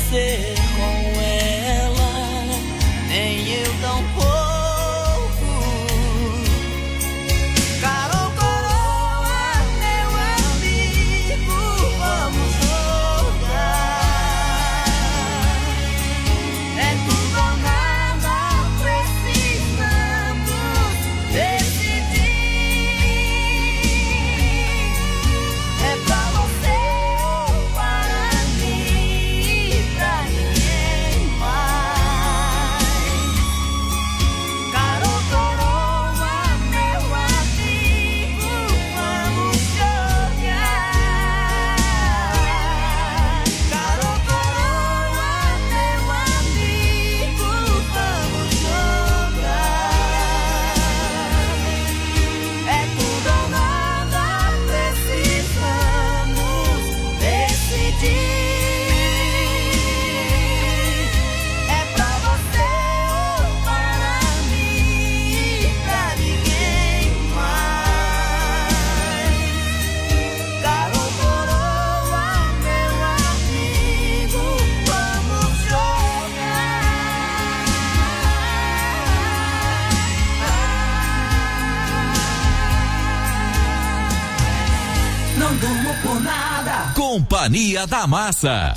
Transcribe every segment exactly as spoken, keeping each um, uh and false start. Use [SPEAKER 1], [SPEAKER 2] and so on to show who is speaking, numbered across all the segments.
[SPEAKER 1] ser com ela, nem eu tampouco. Carol Coroa, meu amigo, vamos jogar. É tudo ou nada, precisamos decidir. É pra você ou para mim, pra ninguém mais. Carol Coroa, meu amigo, vamos jogar. Carol Coroa, meu amigo, vamos jogar. É tudo ou nada, precisamos decidir. É pra você ou para mim, pra ninguém mais. Carol Coroa, meu amigo, vamos jogar. Não durmo por nada.
[SPEAKER 2] Companhia da Massa.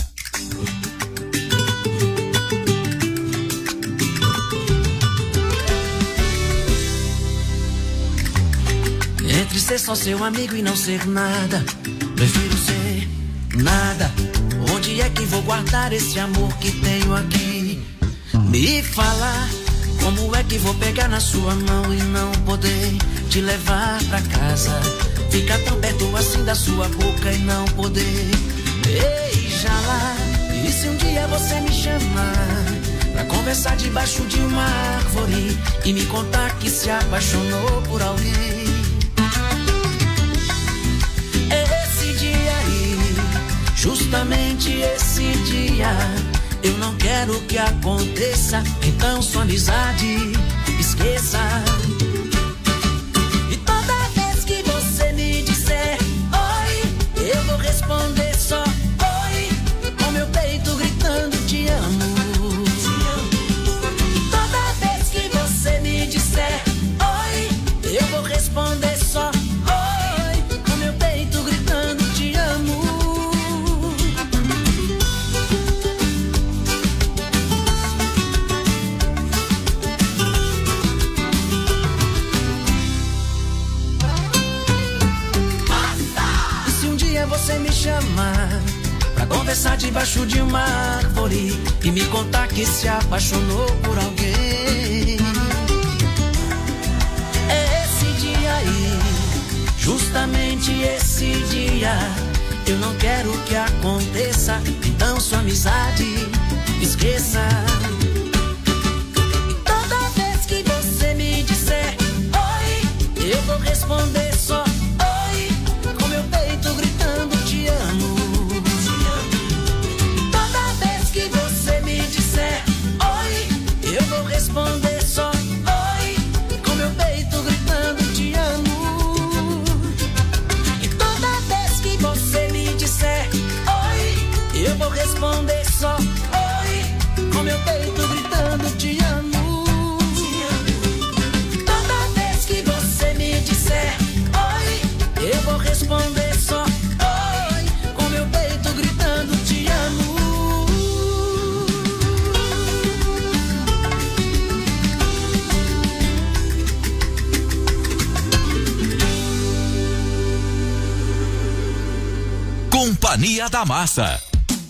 [SPEAKER 1] Entre ser só seu amigo e não ser nada, prefiro ser nada. Onde é que vou guardar esse amor que tenho aqui? Me falar, como é que vou pegar na sua mão e não poder te levar pra casa? Ficar tão perto assim da sua boca e não poder beijar lá. E se um dia você me chamar pra conversar debaixo de uma árvore e me contar que se apaixonou por alguém? Esse dia aí, justamente esse dia, eu não quero que aconteça, então sua amizade esqueça. E toda vez que você me disser oi, eu vou responder só oi, com meu peito gritando te amo. E toda vez que você me disser oi, eu vou responder só oi, com meu peito gritando te amo. E se um dia você me chamar pra conversar debaixo de uma árvore e me contar que se apaixonou por alguém? Esse dia aí, justamente esse dia, eu não quero que aconteça, então sua amizade esqueça. E toda vez que você me disser oi, eu vou responder só oi, com meu peito gritando te amo. Toda vez que você me disser oi, eu vou responder só oi, com meu peito gritando te amo. E toda vez que você me disser oi, eu vou responder só oi, com meu peito gritando te amo. Toda vez que você me disser oi, eu vou responder só oi, com meu peito gritando te amo.
[SPEAKER 2] Companhia da Massa.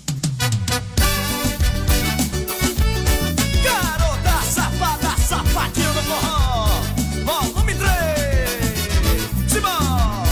[SPEAKER 3] Garota safada, sapatinho do forró. Volume três. Simão.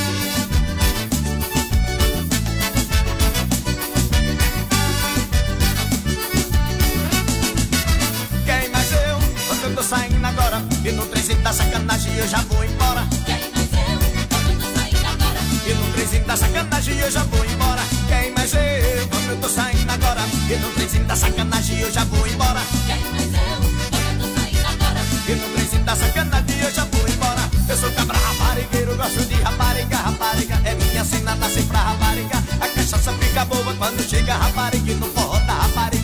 [SPEAKER 3] Quem mais eu? Quando eu tô saindo agora e no trenzinho da sacanagem eu já vou embora.
[SPEAKER 4] Quem mais eu? Quando eu tô saindo agora.
[SPEAKER 3] E no trenzinho da sacanagem eu já vou embora. Quem mais eu? Quando eu tô saindo agora e no trenzinho da sacanagem eu já vou embora.
[SPEAKER 4] Quem mais eu? Quando eu tô saindo agora.
[SPEAKER 3] E no trenzinho da sacanagem eu já vou embora. Eu sou cabra raparigueiro, gosto de rapariga. Rapariga é minha cena, nasce pra rapariga. A cachaça fica boa quando chega a rapariga. No forró da rapariga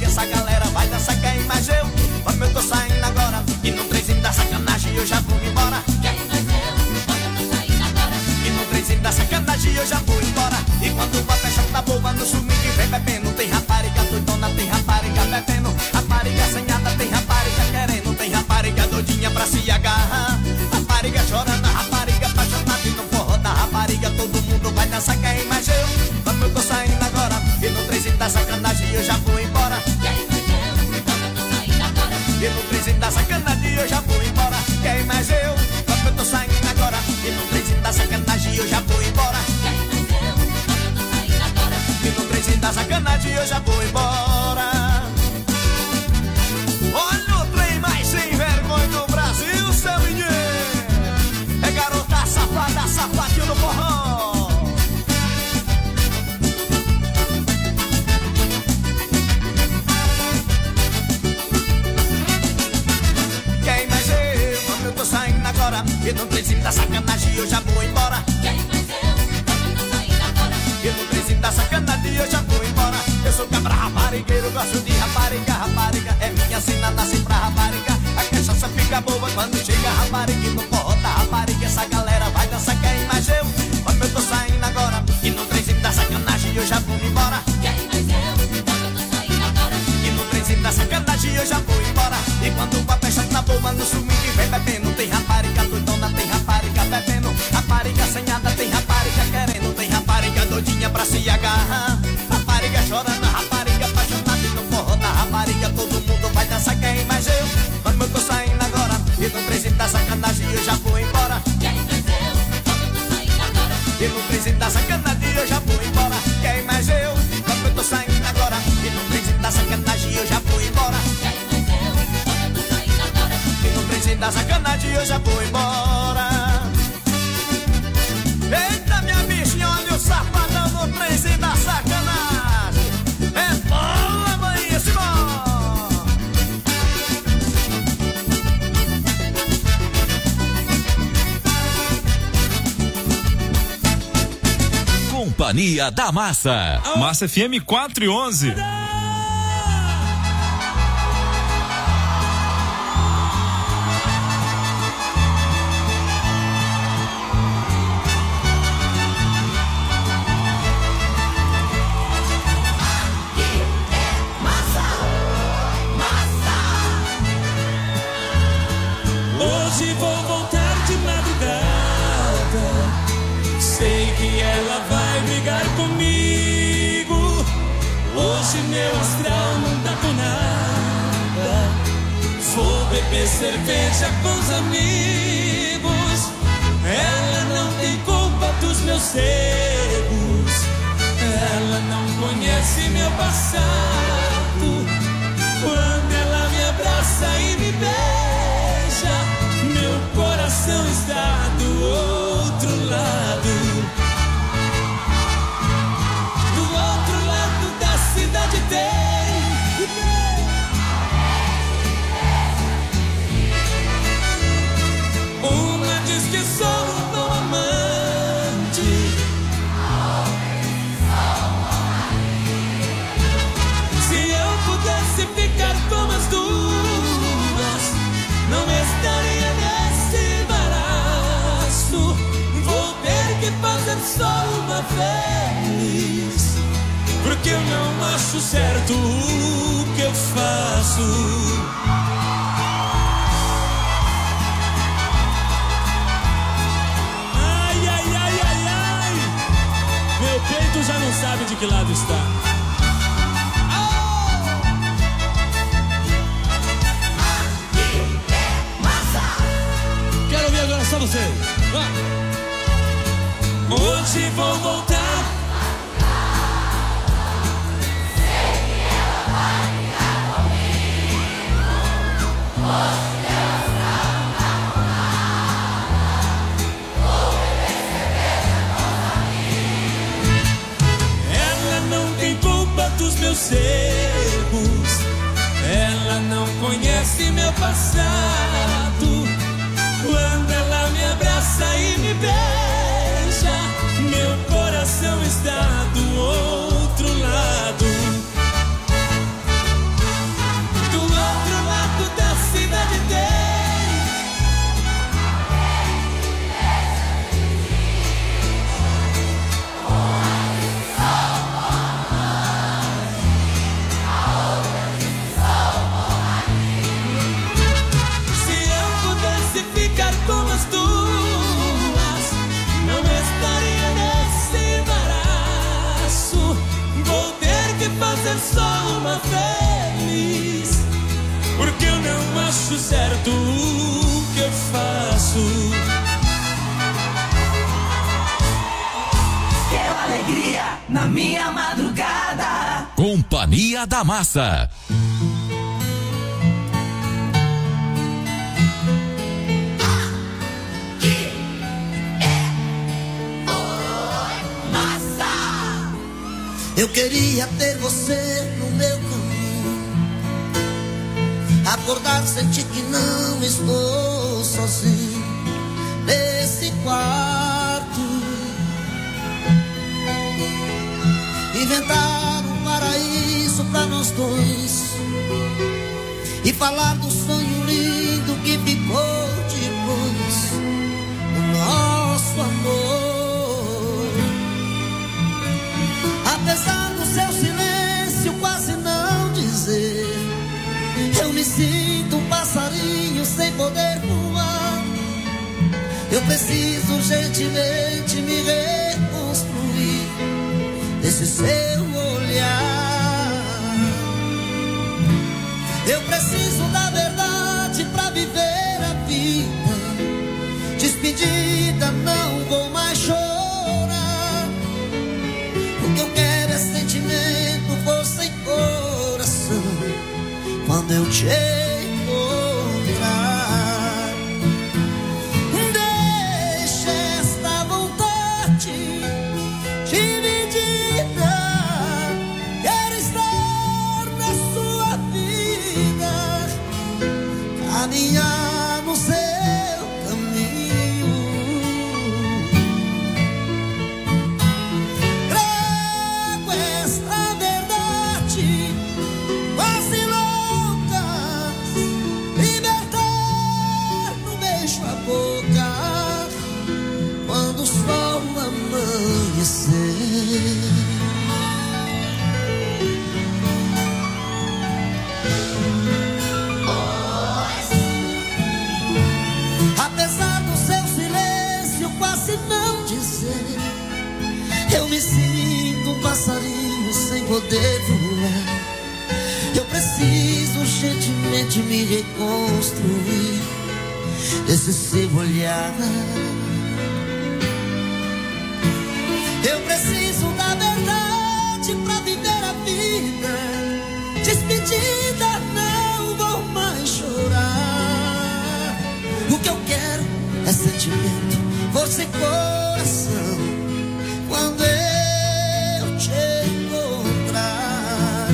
[SPEAKER 3] da sacanagem eu já vou embora. Olha o trem mais sem vergonha do Brasil, seu menino. É garota safada, safadinho do forró. Quem mais eu? Como eu tô saindo agora. E no trenzinho da sacanagem eu já vou embora.
[SPEAKER 4] Quem mais eu? Como eu tô saindo agora.
[SPEAKER 3] E no trenzinho da sacanagem eu já vou embora. Eu sou cabra raparigueiro, gosto de rapariga. Rapariga é minha sina, nasci pra rapariga. A cachaça fica boa quando chega a rapariga. E no forró da rapariga essa galera vai dançar. Quem mais eu? Como eu tô saindo agora. E no trenzinho da sacanagem eu já vou embora.
[SPEAKER 4] Quem mais eu? Como eu tô saindo agora.
[SPEAKER 3] E no trenzinho da sacanagem eu já vou embora. E quando a festa tá boa no swing vem bebendo. Tem rapariga doidona, tem rapariga bebendo. Rapariga assanhada, tem rapariga querendo. Tem rapariga doidinha pra se agarrar. Rapariga chorando, rapariga apaixonada. E no forró da rapariga todo mundo vai dançar. Quem mais eu? Como eu tô saindo agora. E no trenzinho da sacanagem eu já vou embora.
[SPEAKER 4] Quem mais eu? Como eu tô saindo agora.
[SPEAKER 3] E no trenzinho da sacanagem eu já vou embora. Quem mais eu? Como eu tô saindo agora. E no trenzinho da sacanagem eu já vou embora.
[SPEAKER 4] Quem mais eu? Como eu tô saindo agora.
[SPEAKER 3] E no trenzinho da sacanagem eu já vou embora. Eita, minha bichinha, olha o safadão no trenzinho da sacanagem. É boa, mãe, esse bom.
[SPEAKER 2] Companhia da Massa.
[SPEAKER 5] Massa F M quatro e onze.
[SPEAKER 6] Hoje vou voltar de madrugada. Sei que ela vai brigar comigo. Hoje meu astral não dá com nada. Vou beber cerveja com os amigos. Ela não tem culpa dos meus erros. Ela não conhece meu passado. Quando ela me abraça e me beija, meu coração está do outro lado. Do outro lado da cidade tem uma diz que sou um bom amante. Se eu pudesse ficar com as duas, não estaria nesse embaraço. Vou ter que fazer só uma vez, porque eu não acho certo o que eu faço. Ai, ai, ai, ai, ai. Meu peito já não sabe de que lado está. Quero ouvir agora só você. Vai. Hoje vou voltar. Sei que ela vai ficar comigo. Hoje Deus não dá com nada. Vou beber cerveja com os amigos. Ela não tem culpa dos meus erros. Ela não conhece meu passado. Quando ela me abraça e me beija, meu coração está do outro lado. Do outro lado da cidade tem se eu pudesse ficar com as duas, não estaria nesse embaraço. Vou ter que fazer só uma vez, porque eu não acho certo o que eu faço.
[SPEAKER 1] Quero alegria na minha madrugada.
[SPEAKER 2] Companhia da Massa.
[SPEAKER 1] Eu queria ter você no meu caminho, acordar, sentir que não estou sozinho nesse quarto, inventar um paraíso pra nós dois e falar do sonho lindo que ficou depois do nosso amor. Apesar do seu silêncio quase não dizer, eu me sinto um passarinho sem poder voar. Eu preciso urgentemente me reconstruir desse seu olhar. Eu preciso da verdade pra viver a vida. Despedida, não vou mais chorar. O que eu quero é sentimento, força e coração quando eu te encontrar. Deixa esta vontade dividida. Quero estar na sua vida, caminhar no seu caminho. Trago esta verdade quase louca, libertar no beijo a boca quando o sol amanhecer. Apesar do seu silêncio quase não dizer, eu me sinto um passarinho sem poder voar. Eu preciso urgentemente me reconstruir desse seu olhar. Eu preciso da verdade pra viver a vida. Despedida, não vou mais chorar. O que eu quero é sentimento, força e coração quando eu te encontrar.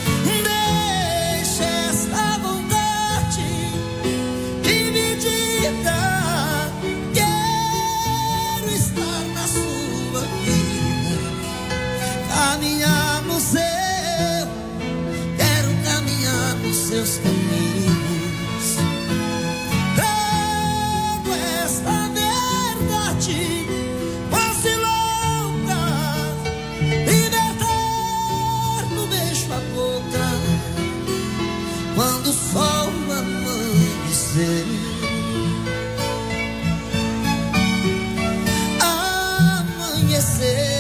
[SPEAKER 1] Deixa esta vontade dividida. Quero estar na sua vida, caminhar no seu, quero caminhar nos seus caminhos. Trago esta verdade quase louca, libertar no beijo a boca quando o sol amanhecer. Amanhecer.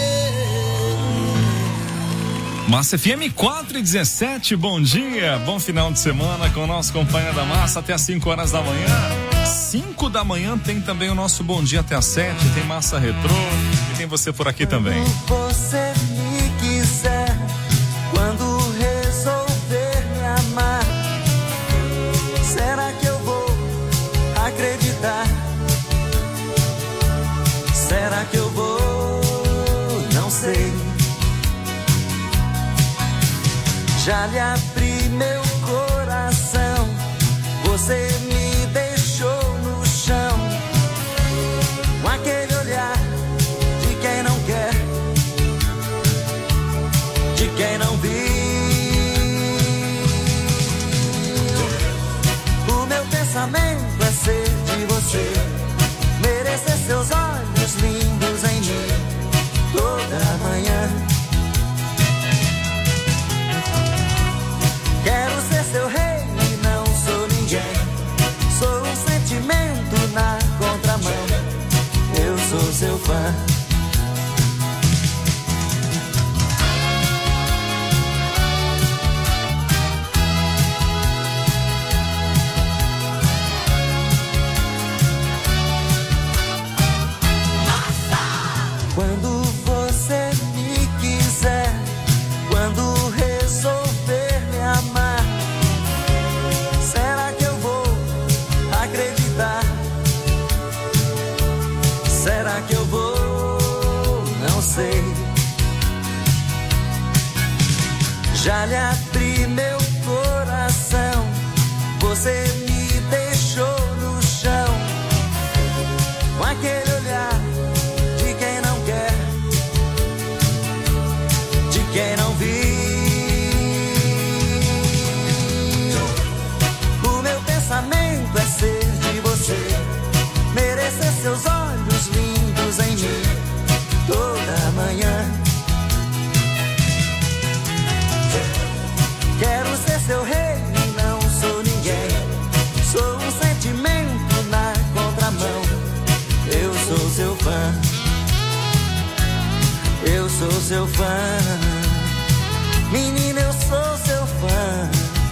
[SPEAKER 5] Massa F M quatro e dezessete, bom dia, bom final de semana com o nosso Companhia da Massa até às cinco horas da manhã. cinco da manhã tem também o nosso Bom Dia até às sete, tem Massa Retrô e tem você por aqui também.
[SPEAKER 3] Quando você me quiser, quando resolver me amar, será que eu vou acreditar? Será que eu vou? Não sei. Já lhe abri meu coração, você me deixou no chão, com aquele olhar de quem não quer, de quem não viu. O meu pensamento é ser de você, merecer seus olhos lindos em mim toda manhã. Quero ser seu rei e não sou ninguém,
[SPEAKER 1] Já lhe abri meu coração, você me deixou no chão, com aquele olhar de quem não quer, de quem não viu. O meu pensamento é ser de você, merecer seus olhos lindos em mim toda manhã. Quero ser seu rei e não sou ninguém, sou um sentimento na contramão. Eu sou seu fã, eu sou seu fã, menina, eu sou seu fã,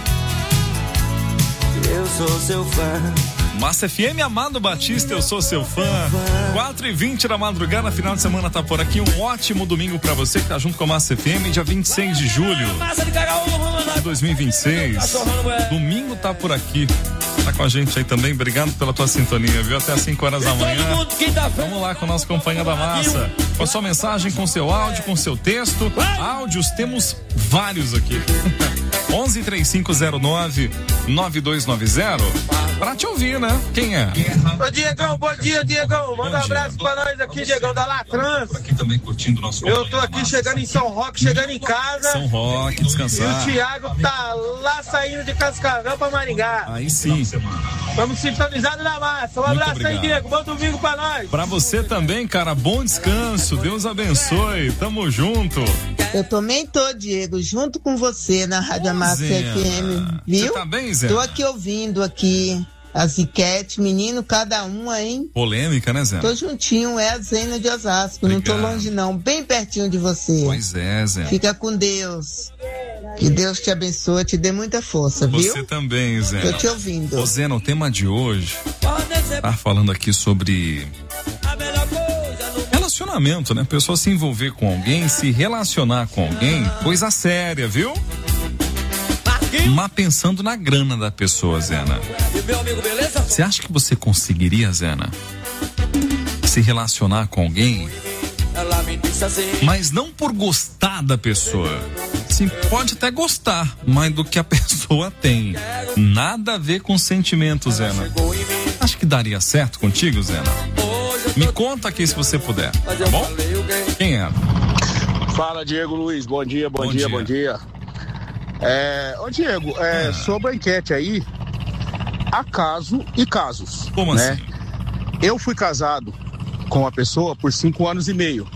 [SPEAKER 1] eu sou seu fã.
[SPEAKER 5] Massa F M, Amado Batista, eu sou seu fã. quatro e vinte da madrugada, final de semana tá por aqui. Um ótimo domingo pra você que tá junto com a Massa F M, dia vinte e seis de julho de dois mil e vinte e seis. Domingo tá por aqui. Tá com a gente aí também, obrigado pela tua sintonia, viu? Até às cinco horas da manhã. Vamos lá com o nosso Companhia da Massa. Com a sua mensagem, com seu áudio, com seu texto. Áudios, temos vários aqui. onze, três cinco zero nove, nove dois nove zero. Pra te ouvir, né? Quem é?
[SPEAKER 7] Ô Diegão, bom dia, Diegão. Manda um abraço pra nós aqui, Diegão, da Latrans.
[SPEAKER 5] Aqui também curtindo o nosso
[SPEAKER 7] Eu tô aqui chegando em São Roque, chegando em casa.
[SPEAKER 5] São Roque, descansar.
[SPEAKER 7] E o Thiago tá lá saindo de Cascavel pra Maringá.
[SPEAKER 5] Aí sim.
[SPEAKER 7] Vamos sintonizados na massa. Um
[SPEAKER 5] Muito
[SPEAKER 7] abraço
[SPEAKER 5] obrigado.
[SPEAKER 7] aí, Diego. Bom domingo pra nós.
[SPEAKER 5] Pra você também, cara, bom descanso. Deus abençoe. Tamo junto.
[SPEAKER 8] Eu também tô, Diego, junto com você na Rádio Amassa
[SPEAKER 5] Zena.
[SPEAKER 8] F M, viu?
[SPEAKER 5] Você tá bem, Zé?
[SPEAKER 8] Tô aqui ouvindo aqui as enquetes, menino, cada uma, hein?
[SPEAKER 5] Polêmica, né, Zé?
[SPEAKER 8] Tô juntinho, é a Zena de Osasco, não tô
[SPEAKER 5] Obrigado.
[SPEAKER 8] longe não, bem pertinho de você.
[SPEAKER 5] Pois é, Zé.
[SPEAKER 8] Fica com Deus. Que Deus te abençoe, te dê muita força, viu?
[SPEAKER 5] Você também, Zé.
[SPEAKER 8] Tô te ouvindo.
[SPEAKER 5] Ô, Zé, o tema de hoje tá falando aqui sobre relacionamento, né? A pessoa se envolver com alguém, se relacionar com alguém, coisa séria, viu? Mas pensando na grana da pessoa, Zena. Você acha que você conseguiria, Zena, se relacionar com alguém, mas não por gostar da pessoa? Sim, pode até gostar, mas do que a pessoa tem. Nada a ver com sentimento, Zena. Acho que daria certo contigo, Zena? Me conta aqui se você puder, tá bom? Quem é?
[SPEAKER 9] Fala, Diego Luiz. Bom dia, bom,
[SPEAKER 5] Bom
[SPEAKER 9] dia,
[SPEAKER 5] dia.
[SPEAKER 9] bom dia. É, ô Diego, é,
[SPEAKER 5] Ah.
[SPEAKER 9] sobre a enquete aí, há caso e casos.
[SPEAKER 5] Como
[SPEAKER 9] né?
[SPEAKER 5] assim?
[SPEAKER 9] Eu fui casado com uma pessoa por cinco anos e meio.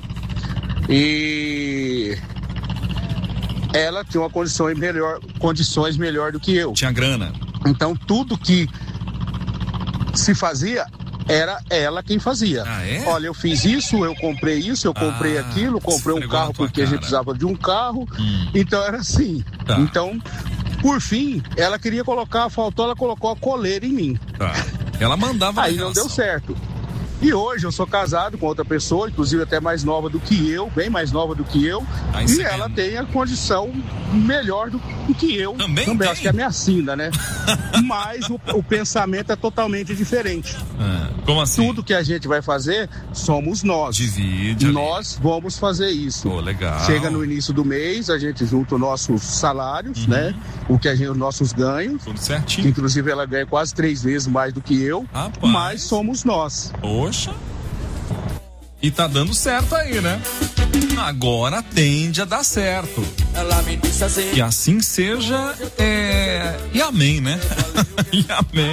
[SPEAKER 9] E ela tinha uma condição melhor, condições melhor do que eu.
[SPEAKER 5] Tinha grana.
[SPEAKER 9] Então tudo que se fazia era ela quem fazia.
[SPEAKER 5] Ah, é?
[SPEAKER 9] Olha, eu fiz isso, eu comprei isso, eu comprei
[SPEAKER 5] Ah,
[SPEAKER 9] aquilo, comprei um
[SPEAKER 5] esfregou na
[SPEAKER 9] carro
[SPEAKER 5] tua
[SPEAKER 9] porque a gente
[SPEAKER 5] cara.
[SPEAKER 9] precisava de um carro.
[SPEAKER 5] Hum.
[SPEAKER 9] Então era assim.
[SPEAKER 5] Tá.
[SPEAKER 9] Então, por fim, ela queria colocar, faltou, ela colocou a coleira em mim.
[SPEAKER 5] Tá. Ela mandava
[SPEAKER 9] Aí
[SPEAKER 5] na
[SPEAKER 9] não
[SPEAKER 5] relação.
[SPEAKER 9] deu certo. E hoje eu sou casado com outra pessoa, inclusive até mais nova do que eu, bem mais nova do que eu.
[SPEAKER 5] Aí
[SPEAKER 9] e
[SPEAKER 5] você
[SPEAKER 9] ela
[SPEAKER 5] ganha.
[SPEAKER 9] tem a condição melhor do, do que eu.
[SPEAKER 5] Também tem?
[SPEAKER 9] acho que é minha sina, né? Mas o, o pensamento é totalmente diferente.
[SPEAKER 5] Ah, como assim?
[SPEAKER 9] Tudo que a gente vai fazer, somos nós.
[SPEAKER 5] Divide ali.
[SPEAKER 9] Nós vamos fazer isso.
[SPEAKER 5] Pô, legal.
[SPEAKER 9] Chega no início do mês, a gente junta os nossos salários,
[SPEAKER 5] Uhum.
[SPEAKER 9] né? O que a gente, os nossos ganhos.
[SPEAKER 5] Tudo
[SPEAKER 9] Que
[SPEAKER 5] certinho.
[SPEAKER 9] inclusive ela ganha quase três vezes mais do que eu.
[SPEAKER 5] Rapaz.
[SPEAKER 9] Mas somos nós.
[SPEAKER 5] Poxa. E tá dando certo aí, né? Agora tende a dar certo. Que assim seja. É... E amém, né? E amém.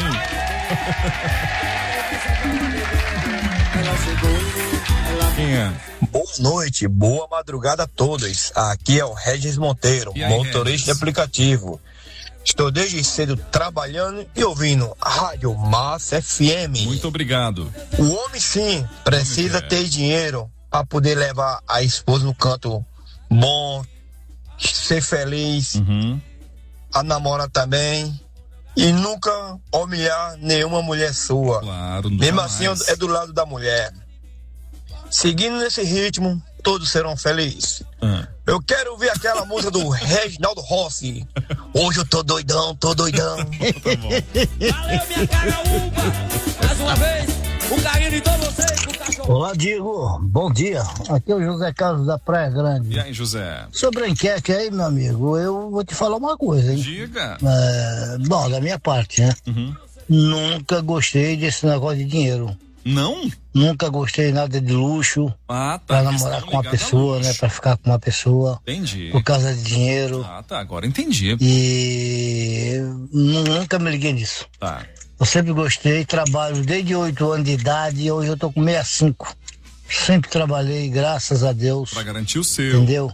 [SPEAKER 5] Quem é?
[SPEAKER 10] Boa noite, boa madrugada a todos. Aqui é o Regis Monteiro,
[SPEAKER 5] E aí,
[SPEAKER 10] motorista
[SPEAKER 5] Regis?
[SPEAKER 10] de aplicativo. Estou desde cedo trabalhando e ouvindo a Rádio Massa F M.
[SPEAKER 5] Muito obrigado.
[SPEAKER 10] O homem sim precisa
[SPEAKER 5] quer.
[SPEAKER 10] ter dinheiro para poder levar a esposa no canto bom, ser feliz,
[SPEAKER 5] Uhum.
[SPEAKER 10] a namora também e nunca humilhar nenhuma mulher sua.
[SPEAKER 5] Claro, não
[SPEAKER 10] Mesmo
[SPEAKER 5] dá
[SPEAKER 10] assim
[SPEAKER 5] mais.
[SPEAKER 10] é do lado da mulher. Seguindo nesse ritmo, todos serão felizes.
[SPEAKER 5] Ah.
[SPEAKER 10] Eu quero ver aquela música do Reginaldo Rossi. Hoje eu tô doidão, tô doidão.
[SPEAKER 5] Tá bom.
[SPEAKER 6] Valeu, minha caraúba! Mais uma vez, Um carinho de todos vocês, com o cachorro.
[SPEAKER 11] Olá, Diego. Bom dia. Aqui é o José Carlos da Praia Grande.
[SPEAKER 5] E aí, José?
[SPEAKER 11] Sobre a enquete aí, meu amigo, eu vou te falar uma coisa, hein?
[SPEAKER 5] Diga.
[SPEAKER 11] É, bom, da minha parte, né?
[SPEAKER 5] Uhum.
[SPEAKER 11] Nunca gostei desse negócio de dinheiro.
[SPEAKER 5] Não?
[SPEAKER 11] Nunca gostei nada de luxo.
[SPEAKER 5] Ah, tá.
[SPEAKER 11] Pra namorar com uma pessoa, né? Pra ficar com uma pessoa.
[SPEAKER 5] Entendi.
[SPEAKER 11] Por causa de dinheiro.
[SPEAKER 5] Ah, tá. Agora entendi.
[SPEAKER 11] E nunca me liguei nisso.
[SPEAKER 5] Tá.
[SPEAKER 11] Eu sempre gostei, trabalho desde oito anos de idade e hoje eu tô com sessenta e cinco. Sempre trabalhei, graças a Deus.
[SPEAKER 5] Pra garantir o seu.
[SPEAKER 11] Entendeu?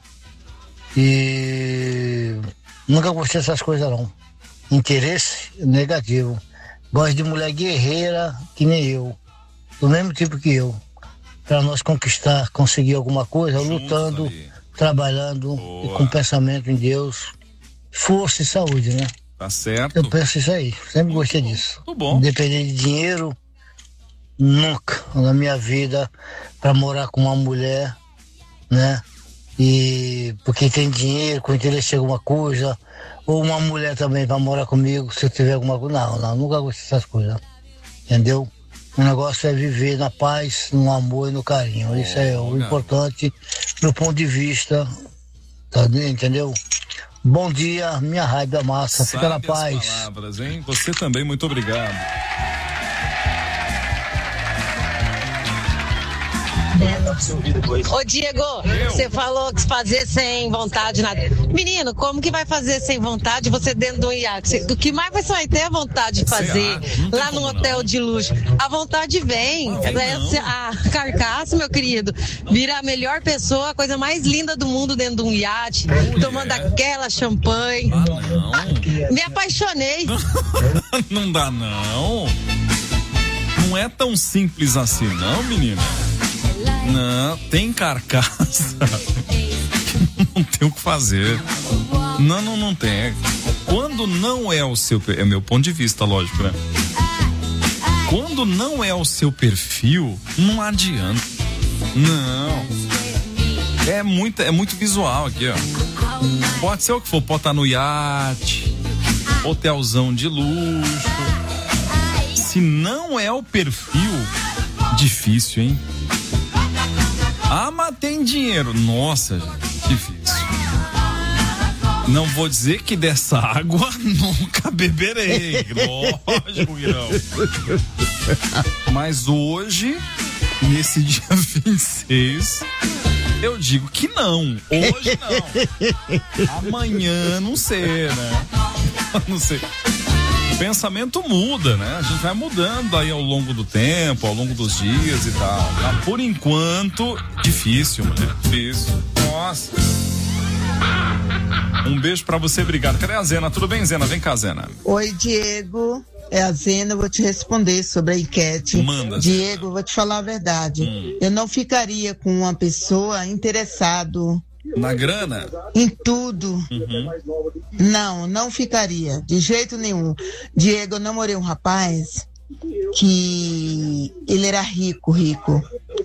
[SPEAKER 11] E nunca gostei dessas coisas não. Interesse negativo. Gosto de mulher guerreira que nem eu. Do mesmo tipo que eu. Pra nós conquistar, conseguir alguma coisa, juntos lutando, ali, trabalhando e com pensamento em Deus. Força e saúde, né?
[SPEAKER 5] Tá certo.
[SPEAKER 11] Eu penso isso aí, sempre gostei disso.
[SPEAKER 5] Muito bom.
[SPEAKER 11] Independente de dinheiro, nunca na minha vida para morar com uma mulher, né? E porque tem dinheiro, com interesse em alguma coisa, ou uma mulher também para morar comigo, se eu tiver alguma coisa. Não, não, nunca gostei dessas coisas. Entendeu? O negócio é viver na paz, no amor e no carinho. Oh, isso é o cara. Importante do ponto de vista, tá, entendeu? Bom dia, minha raiva massa, fica na paz.
[SPEAKER 5] Palavras, hein? Você também, muito obrigado.
[SPEAKER 12] Ô Diego, você falou que fazer sem vontade nada. Menino, como que vai fazer sem vontade você dentro do iate? O que mais você vai ter a vontade de fazer lá no hotel não. de luxo? A vontade vem. A carcaça, meu querido, vira a melhor pessoa, a coisa mais linda do mundo dentro de um iate, oh, tomando yeah. aquela champanhe.
[SPEAKER 5] Ah, não.
[SPEAKER 12] Ah, me apaixonei.
[SPEAKER 5] Não dá não. Não é tão simples assim não, menina. Não, tem carcaça que não tem o que fazer. Não, não, não tem. Quando não é o seu... É meu ponto de vista, lógico, né? Quando não é o seu perfil, não adianta. Não. É muito, é muito visual aqui, ó. Pode ser o que for, pode estar no iate, hotelzão de luxo. Se não é o perfil, difícil, hein? Ah, mas tem dinheiro. Nossa, gente, difícil. Não vou dizer que dessa água nunca beberei. Lógico que não. Mas hoje, nesse dia vinte e seis, eu digo que não. Hoje não. Amanhã, não sei, né? Não sei. O pensamento muda, né? A gente vai mudando aí ao longo do tempo, ao longo dos dias e tal. Mas por enquanto, difícil, mulher. Difícil. Nossa. Um beijo pra você, obrigado. Cadê a Zena? Tudo bem, Zena? Vem cá, Zena.
[SPEAKER 8] Oi, Diego. É a Zena, eu vou te responder sobre a enquete.
[SPEAKER 5] Manda.
[SPEAKER 8] Diego, eu vou te falar a verdade. Hum. Eu não ficaria com uma pessoa interessado
[SPEAKER 5] na grana?
[SPEAKER 8] Em tudo.
[SPEAKER 5] Uhum.
[SPEAKER 8] Não, não ficaria. De jeito nenhum. Diego, eu namorei um rapaz que ele era rico, rico.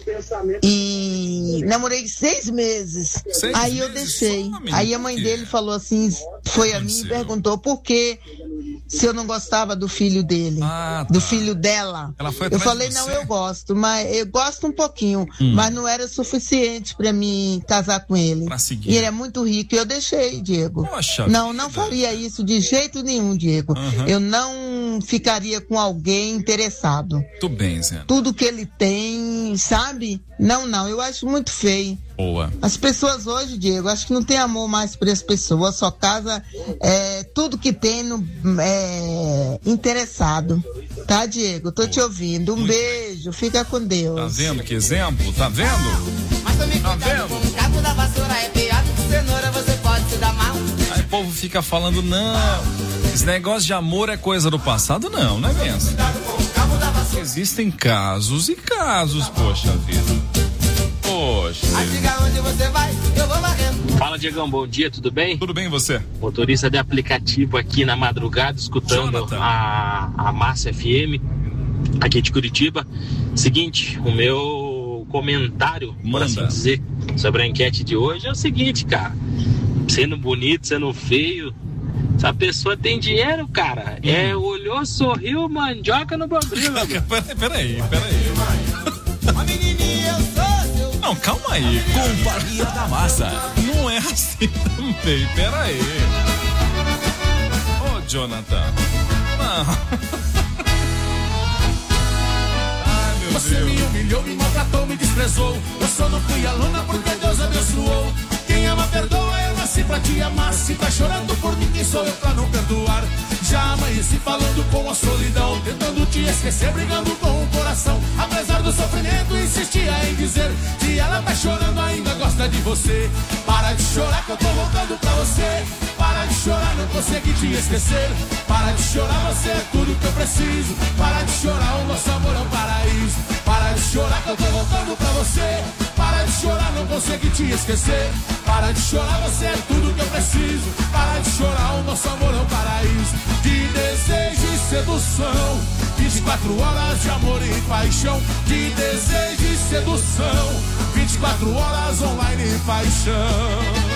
[SPEAKER 8] E namorei seis meses.
[SPEAKER 5] Seis
[SPEAKER 8] Aí
[SPEAKER 5] meses
[SPEAKER 8] eu deixei.
[SPEAKER 5] só,
[SPEAKER 8] Aí a mãe dele falou assim, foi a mim e perguntou por que se eu não gostava do filho dele,
[SPEAKER 5] ah, tá.
[SPEAKER 8] do filho dela.
[SPEAKER 5] Ela foi
[SPEAKER 8] eu falei, não, eu gosto, mas eu gosto um pouquinho, hum. mas não era suficiente pra mim casar com ele.
[SPEAKER 5] Pra seguir.
[SPEAKER 8] E ele é muito rico e eu deixei, Diego.
[SPEAKER 5] Poxa
[SPEAKER 8] não,
[SPEAKER 5] vida.
[SPEAKER 8] não faria isso de jeito nenhum, Diego.
[SPEAKER 5] Uhum.
[SPEAKER 8] Eu não ficaria com alguém interessado.
[SPEAKER 5] Tudo bem, Zé.
[SPEAKER 8] Tudo que ele tem, sabe? Não, não, eu acho muito feio.
[SPEAKER 5] Boa.
[SPEAKER 8] As pessoas hoje, Diego, acho que não tem amor mais por as pessoas, só casa é, tudo que tem no, é, interessado. Tá, Diego? Tô Boa. te ouvindo. Um Muito beijo, bem. Fica com Deus.
[SPEAKER 5] Tá vendo que exemplo? Tá vendo?
[SPEAKER 3] Mas também tá vendo? O cabo da vassoura é pior do que cenoura, você pode se dar mal.
[SPEAKER 5] Aí o povo fica falando, não, esse negócio de amor é coisa do passado, não, não é mesmo? Existem casos e casos, poxa vida. Poxa.
[SPEAKER 3] Onde você vai, eu vou varrendo.
[SPEAKER 13] Fala, Diegão, bom dia, tudo bem?
[SPEAKER 5] Tudo bem, e você?
[SPEAKER 13] Motorista de aplicativo aqui na madrugada, escutando a, a Massa F M, aqui de Curitiba. Seguinte, o meu comentário, por assim dizer, sobre a enquete de hoje é o seguinte, cara. Sendo bonito, sendo feio, Se a pessoa tem dinheiro, cara, é olhou, sorriu, mandioca no bombril.
[SPEAKER 5] Peraí, peraí, peraí. Não, calma aí.
[SPEAKER 2] Companhia da Massa.
[SPEAKER 5] Não é assim também, peraí. Ô, Jonathan. Não.
[SPEAKER 6] Você me humilhou, me maltratou, me desprezou. Eu só não fui aluna porque Deus abençoou. Quem ama perdoa, eu nasci pra te amar. Se tá chorando por mim, quem sou eu pra não perdoar? Já amanheci falando com a solidão, tentando te esquecer, brigando com o coração. Apesar do sofrimento, insistia em dizer que ela tá chorando, ainda gosta de você. Para de chorar que eu tô voltando pra você. Para de chorar, não consegui te esquecer. Para de chorar, você é tudo que eu preciso. Para de chorar, o nosso amor é um paraíso. Para de chorar que eu tô voltando pra você. Para de chorar, não consegui te esquecer. Para de chorar, você é tudo que eu preciso. Para de chorar, o nosso amor é um paraíso. De desejo e sedução, vinte e quatro horas de amor e paixão. De desejo e sedução, vinte e quatro horas online e paixão.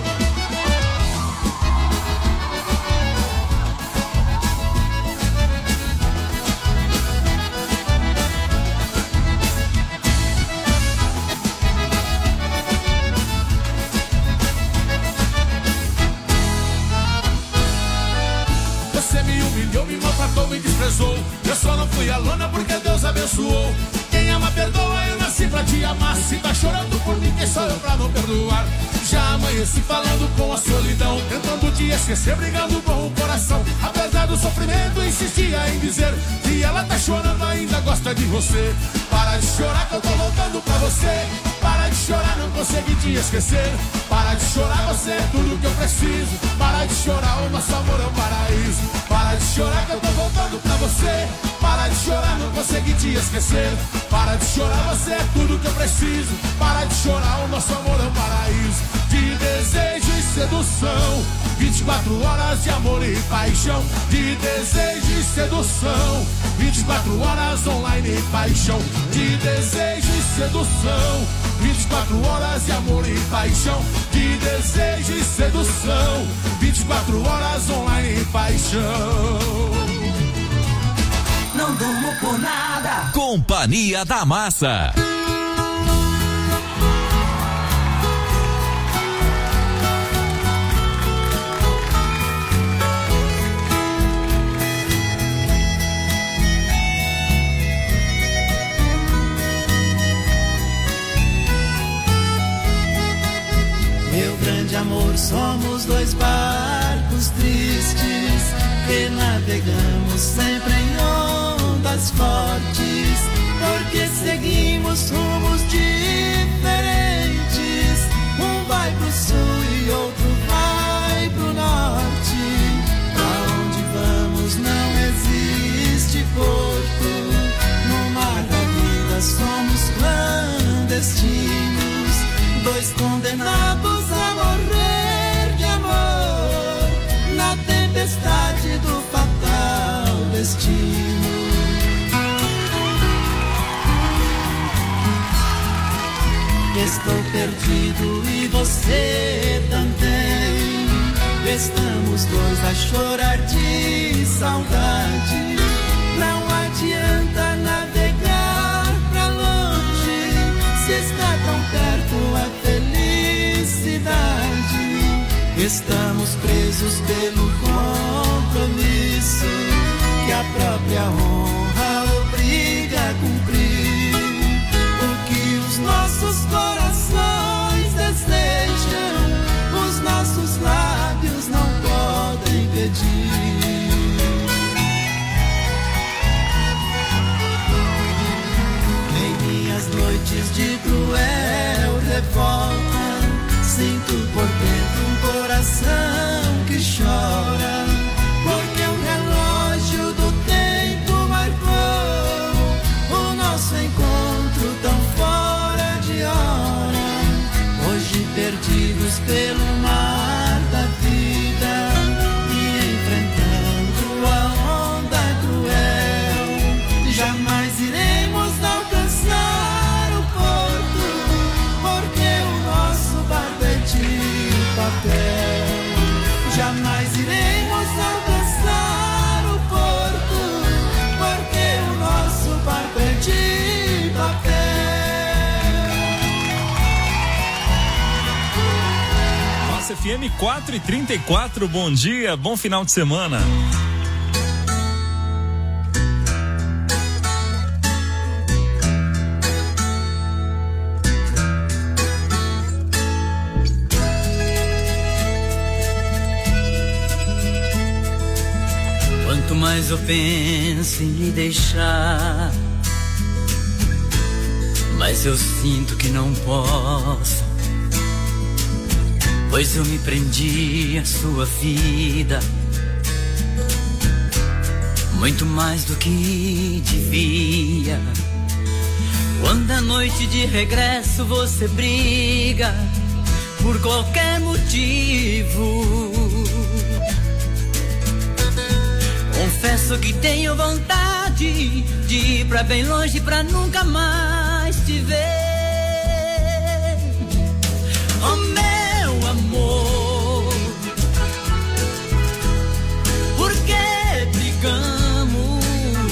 [SPEAKER 6] Me maltratou, me desprezou. Eu só não fui aluna porque Deus abençoou. Quem ama perdoa, eu nasci pra te amar. Se tá chorando por mim, quem sou eu pra não perdoar? Já amanheci falando com a solidão, tentando te esquecer, brigando com o coração. Apesar do sofrimento, insistia em dizer que ela tá chorando, ainda gosta de você. Para de chorar que eu tô voltando pra você. Para de chorar, não consegui te esquecer. Para de chorar, você é tudo que eu preciso. Para de chorar, o nosso amor é um paraíso. Para de chorar que eu tô voltando pra você. Para de chorar, não consegui te esquecer. Para de chorar, você é tudo que eu preciso. Para de chorar, o nosso amor é um paraíso. De desejo e sedução, vinte e quatro horas de amor e paixão. De desejo e sedução, vinte e quatro horas online e paixão. De desejo e sedução, vinte e quatro horas de amor e paixão. De desejo e sedução, vinte e quatro horas online e paixão.
[SPEAKER 1] Não durmo por nada.
[SPEAKER 2] Companhia da Massa.
[SPEAKER 1] Meu grande amor, somos dois barcos tristes que navegamos sempre em ondas fortes, porque seguimos rumos diferentes. Um vai pro sul e outro vai pro norte. Aonde vamos não existe porto. No mar da vida somos clandestinos, dois condenados a morrer de amor na tempestade do fatal destino. Estou perdido e você também. Estamos dois a chorar de saudade. Não adianta navegar pra longe se está tão perto a felicidade. Estamos presos pelo compromisso que a própria honra obriga a cumprir. O que os nossos corações desejam, os nossos lábios não podem pedir. Em minhas noites de cruel revolta, sinto por dentro um coração que chora, porque o relógio do tempo marcou o nosso encontro tão fora de hora. Hoje perdidos pelo mar da vida e enfrentando a onda cruel, jamais iremos alcançar o porto, porque o nosso barco é de papel. Jamais iremos
[SPEAKER 5] F M, quatro e trinta e quatro, bom dia, bom final de semana.
[SPEAKER 14] Quanto mais eu penso em lhe deixar, mas eu sinto que não posso, pois eu me prendi à sua vida, muito mais do que devia. Quando à noite de regresso você briga, por qualquer motivo, confesso que tenho vontade de ir pra bem longe pra nunca mais te ver. Oh meu amor, por que brigamos?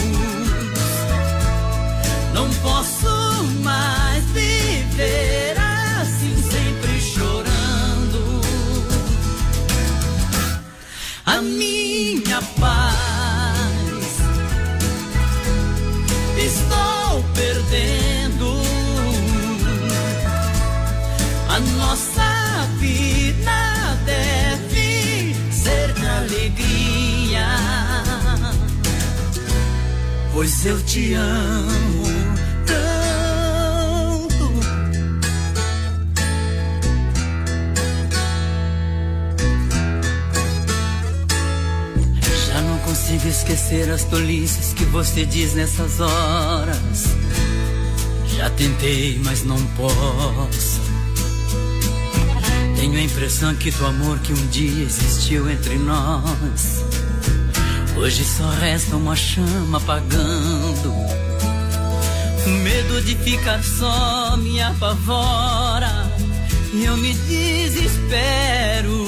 [SPEAKER 14] Não posso mais viver assim, sempre chorando. A minha paz estou perdendo, a nossa vida deve ser de alegria, pois eu te amo tanto. Já não consigo esquecer as tolices que você diz nessas horas. Já tentei, mas não posso. Tenho a impressão que do amor que um dia existiu entre nós, hoje só resta uma chama apagando. O medo de ficar só me apavora e eu me desespero.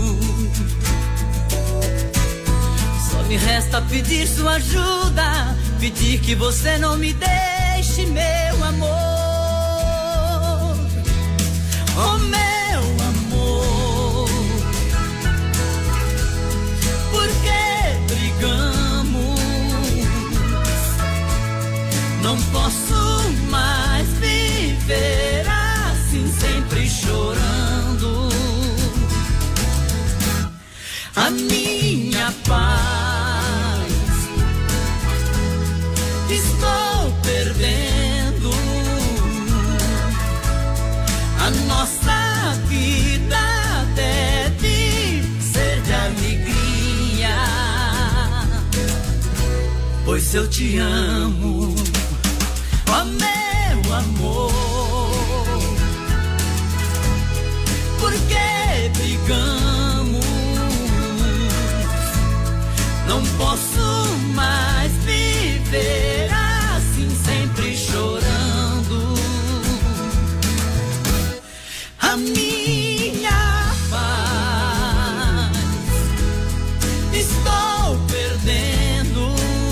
[SPEAKER 14] Só me resta pedir sua ajuda, pedir que você não me deixe, meu amor. Oh, meu amor, por que brigamos? Não posso mais viver assim, sempre chorando. A minha paz estou perdendo, a nossa vida deve ser de alegria, pois eu te amo, oh meu amor. Por que brigamos? Não posso mais viver assim, sempre chorando. A minha paz estou perdendo,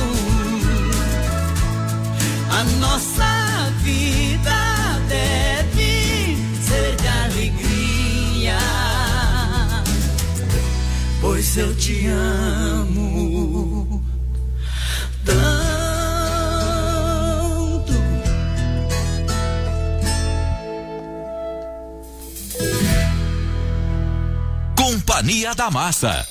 [SPEAKER 14] a nossa vida deve ser de alegria, pois eu te amo tanto.
[SPEAKER 2] Companhia da Massa.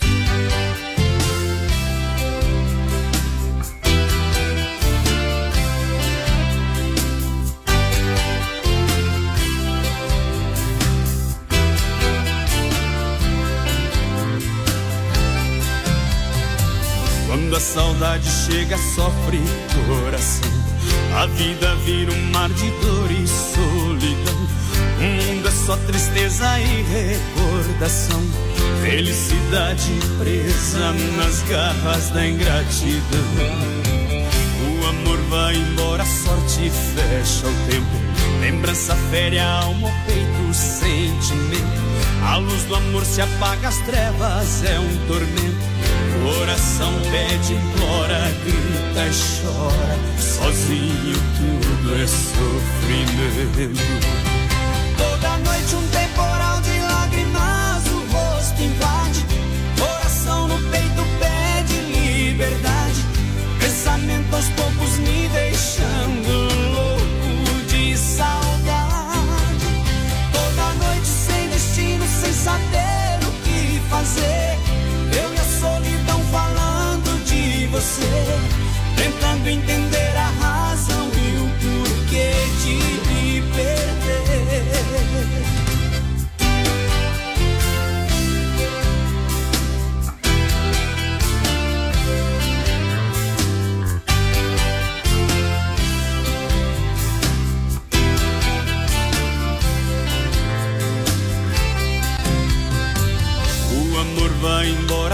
[SPEAKER 15] Quando a saudade chega, sofre o coração. A vida vira um mar de dor e solidão. O mundo é só tristeza e recordação. Felicidade presa nas garras da ingratidão. O amor vai embora, a sorte fecha o tempo. Lembrança fere a alma, o peito, o sentimento. A luz do amor se apaga, as trevas é um tormento. Coração pede, implora, grita e chora. Sozinho tudo é sofrimento.
[SPEAKER 3] Toda noite um temporal de lágrimas, o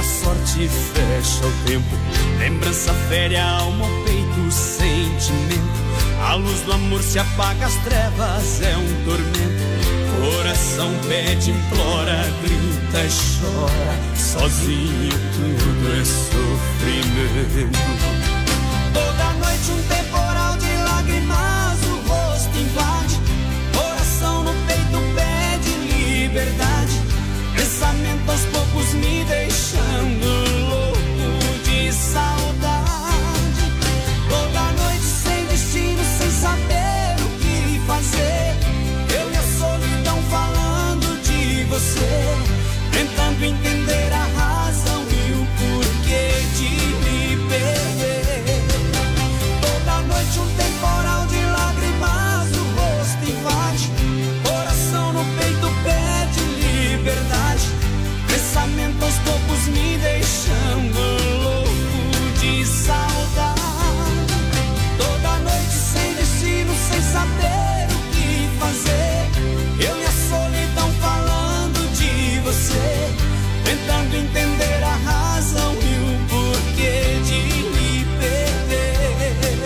[SPEAKER 15] sorte fecha o tempo. Lembrança fere a alma, o peito, o sentimento. A luz do amor se apaga, as trevas é um tormento. Coração pede, implora, grita e chora. Sozinho tudo é sofrimento.
[SPEAKER 3] Toda noite um temporal de lágrimas, o rosto invade. Coração no peito pede liberdade. Pensamento aos poucos me deixando louco de saudade. Toda noite sem destino, sem saber o que fazer. Eu e a solidão falando de você, tentando entender a razão e o porquê de me perder. Toda noite um temporal de lágrimas, o rosto invade. Coração no peito pede liberdade. Pensamento aos poucos me deixando louco de saudade. Toda noite sem destino, sem saber o que fazer. Eu e a solidão falando de você, tentando entender a razão e o porquê de me perder.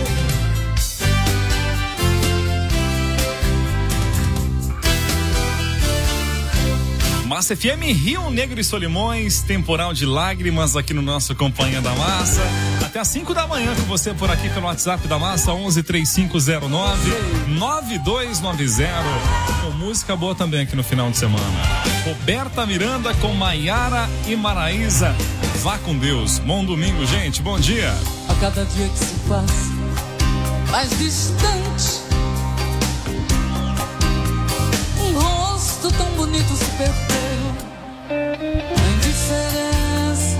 [SPEAKER 5] Massa F M, Rio Negro e Solimões, temporal de lágrimas aqui no nosso Companhia da Massa. Até às cinco da manhã com você por aqui pelo WhatsApp da Massa, onze três cinco zero nove nove dois nove zero. Com música boa também aqui no final de semana. Roberta Miranda com Maiara e Maraísa. Vá com Deus. Bom domingo, gente. Bom dia.
[SPEAKER 6] A cada dia que se passa mais distante, um rosto tão bonito se perdeu na indiferença.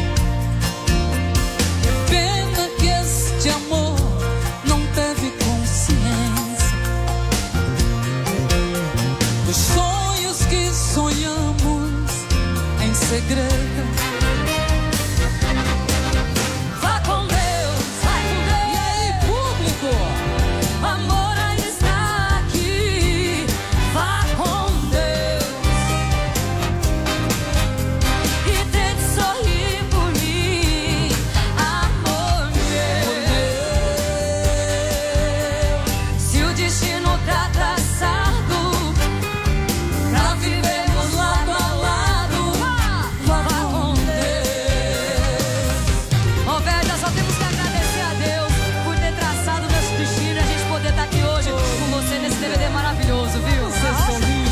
[SPEAKER 6] Pena que este amor não teve consciência dos sonhos que sonhamos em segredo.
[SPEAKER 4] Vá com Deus, vai com Deus.
[SPEAKER 6] E aí, público?
[SPEAKER 4] Amor ainda está aqui. Vá com Deus e tente sorrir por mim, amor meu. Se o destino tá traçado pra vivermos lado a lado, vá com Deus.
[SPEAKER 16] Ó, velha, só temos que agradecer a Deus por ter traçado nosso destino e a gente poder estar aqui hoje com você nesse D V D maravilhoso, viu?
[SPEAKER 6] Vocês são lindos.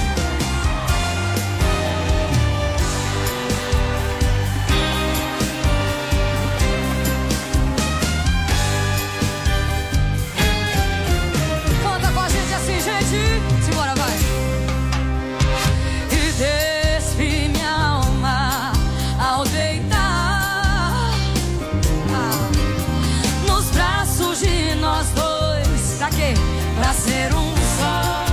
[SPEAKER 16] Canta com a gente assim, gente. Simbora, vai.
[SPEAKER 4] E despe minha alma ao deitar ah, nos braços de nós dois.
[SPEAKER 16] Pra quê?
[SPEAKER 4] Pra ser um só.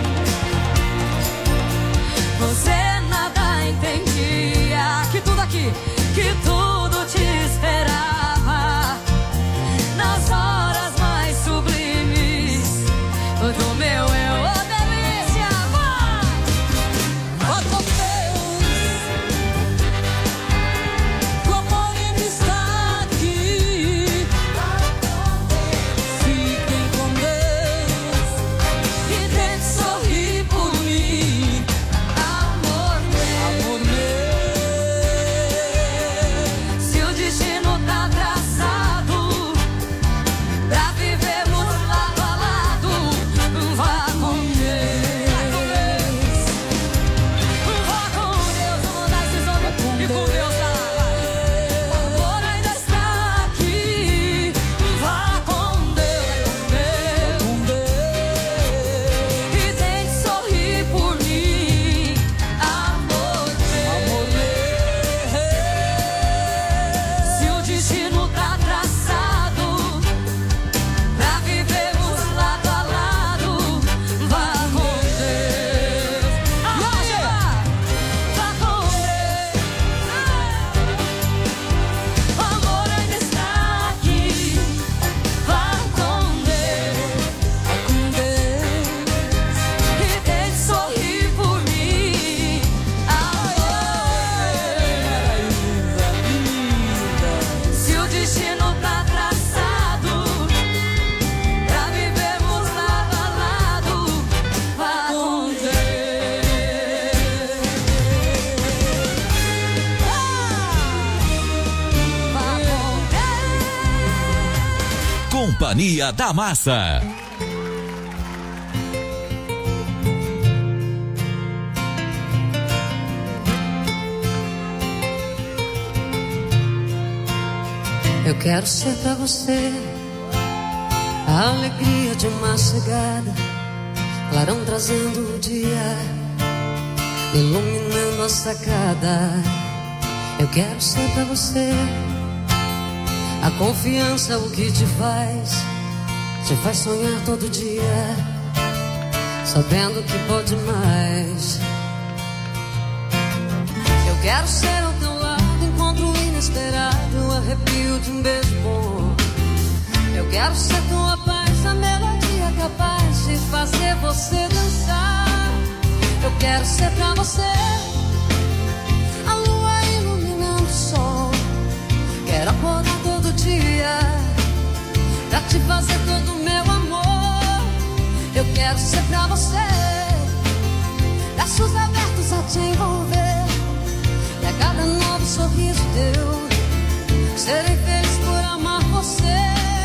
[SPEAKER 4] Você nada entendia,
[SPEAKER 16] Que tudo aqui.
[SPEAKER 4] que tudo te esperava nas horas mais sublimes do meu eu. Ô, delícia, vai!
[SPEAKER 6] Vá com Deus, o amor ainda está aqui. Fiquem com Deus
[SPEAKER 4] E tente sorrir por mim, amor meu.
[SPEAKER 6] amor meu.
[SPEAKER 2] Companhia da Massa.
[SPEAKER 4] Eu quero ser pra você a alegria de uma chegada, clarão trazendo o dia, iluminando a sacada. Eu quero ser pra você a confiança, o que te faz, te faz sonhar todo dia, sabendo que pode mais. Eu quero ser ao teu lado, encontro inesperado, arrepio de um beijo bom. Eu quero ser tua paz, a melodia capaz de fazer você dançar. Eu quero ser pra você a lua iluminando o sol. Quero acordar todo dia pra te fazer todo o meu amor. Eu quero ser pra você braços abertos a te envolver, e a cada novo sorriso teu serei feliz por amar você.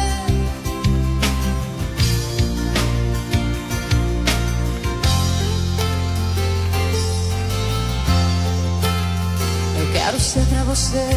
[SPEAKER 4] Eu quero ser pra você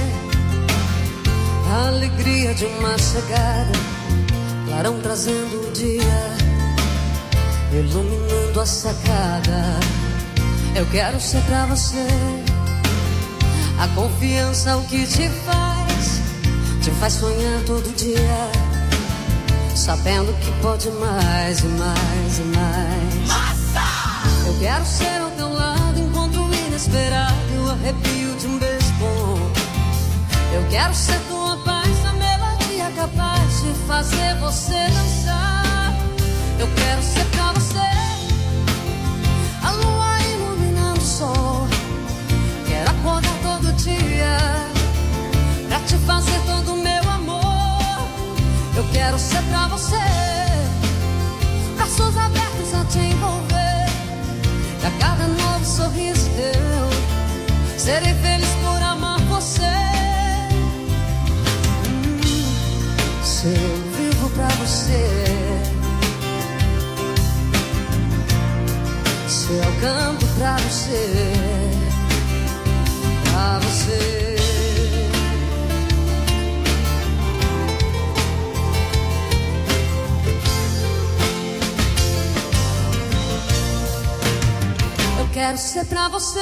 [SPEAKER 4] a alegria de uma chegada, clarão trazendo o dia, iluminando a sacada. Eu quero ser pra você a confiança, o que te faz, te faz sonhar todo dia, sabendo que pode mais e mais e mais. Massa! Eu quero ser ao teu lado, encontro inesperado, arrepio de um beijo bom. Eu quero ser tua paz, a melodia capaz de fazer você dançar. Eu quero ser pra você a lua iluminando o sol. Quero acordar todo dia pra te fazer todo o meu amor. Eu quero ser pra você braços abertos a te envolver, e a cada novo sorriso teu serei feliz por amar você. Se eu vivo pra você, se eu canto pra você, pra você. Eu quero ser pra você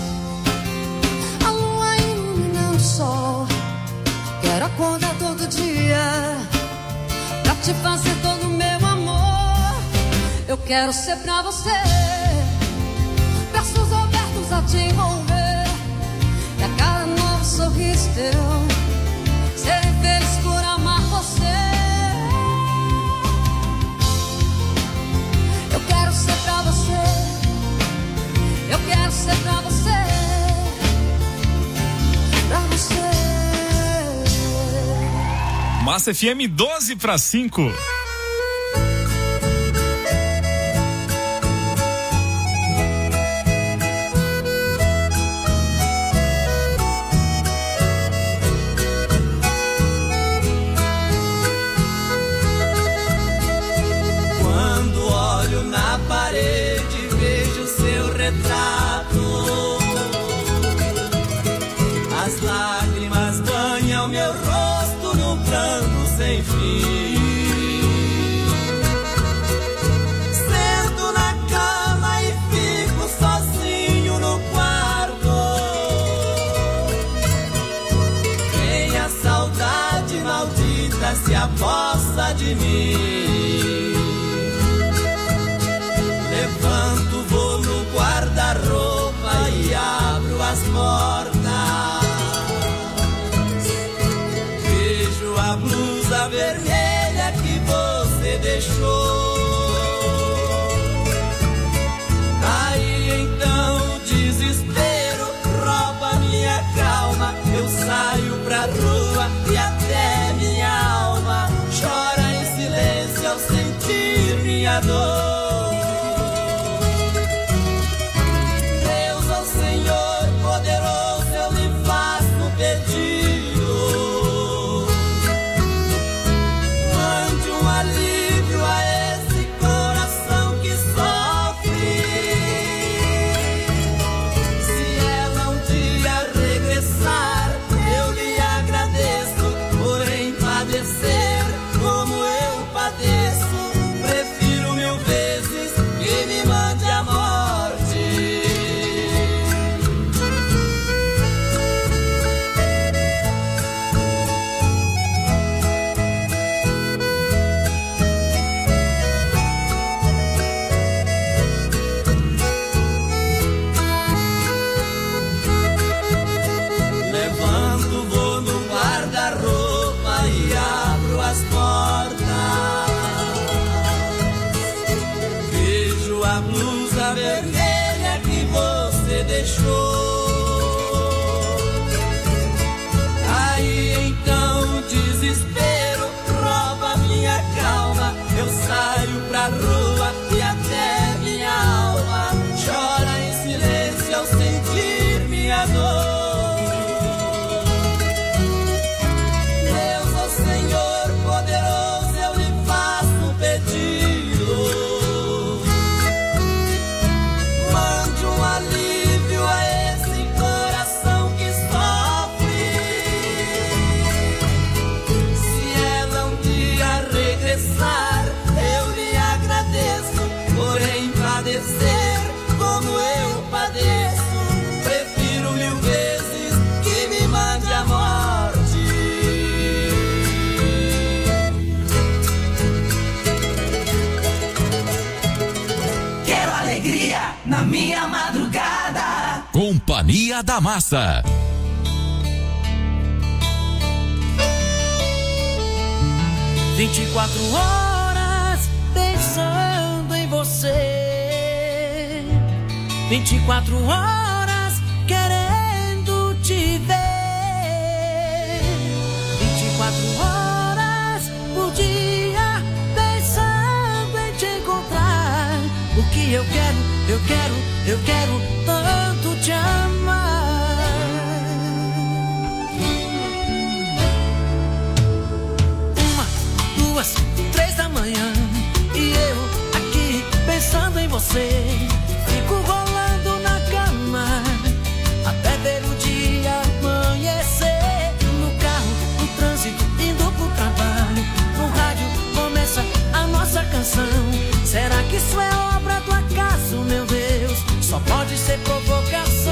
[SPEAKER 4] a lua iluminando o sol. Quero acordar todo dia pra te fazer todo o meu amor. Eu quero ser pra você braços abertos a te envolver, e a cada novo sorriso teu serei feliz por amar você. Eu quero ser pra você, eu quero ser pra você, pra você.
[SPEAKER 5] Massa F M doze para cinco.
[SPEAKER 6] Quando olho na parede, vejo seu retrato. As lágrimas banham meu rosto no pranto sem fim. Sento na cama e fico sozinho no quarto. Vem a saudade maldita, se aposta de mim. Levanto, vou no guarda-roupa e abro as portas. Vejo a blusa vermelha que você deixou. Aí então o desespero rouba minha calma. Eu saio pra rua e até minha alma chora em silêncio ao sentir minha dor. Mande um
[SPEAKER 2] Mania da Massa.
[SPEAKER 1] vinte e quatro horas pensando em você, vinte e quatro horas querendo te ver, vinte e quatro horas por dia pensando em te encontrar. O que eu quero, eu quero, eu quero tanto te amar. Duas, três da manhã e eu aqui pensando em você. Fico rolando na cama até ver o dia amanhecer. No carro, no trânsito, indo pro trabalho, no rádio começa a nossa canção. Será que isso é obra do acaso, meu Deus? Só pode ser provocação.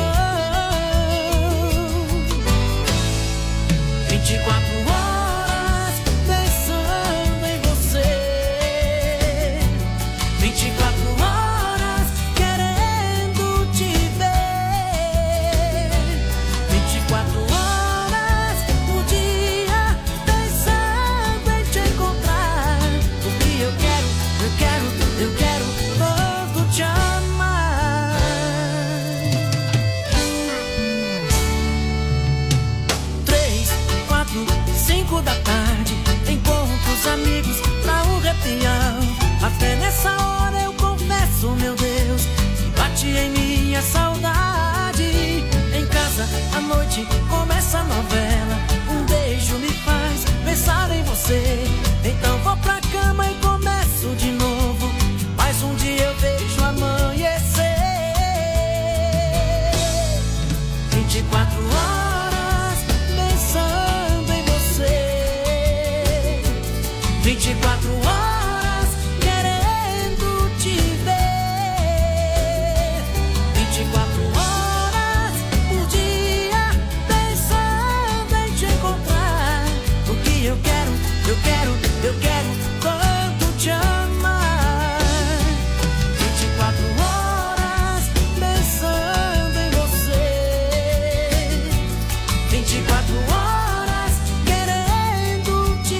[SPEAKER 1] vinte e quatro horas pensando em você, vinte e quatro horas querendo te ver, vinte e quatro horas por dia pensando em te encontrar. O que eu quero, eu quero, eu quero tanto te amar. Três, quatro, cinco da tarde, encontro os amigos pra um repião. Até nessa hora eu confesso, meu Deus, que bate em minha saudade. Em casa, à noite, começa a novela. Um beijo me faz pensar em você. Então vou pra cama e começo de novo. Mais um dia eu vejo amanhecer. vinte e quatro horas pensando em você, vinte e quatro horas querendo te ver, vinte e quatro horas por dia pensando em te encontrar. O que eu quero, eu quero, eu quero tanto te amar. vinte e quatro horas pensando em você, vinte e quatro horas querendo te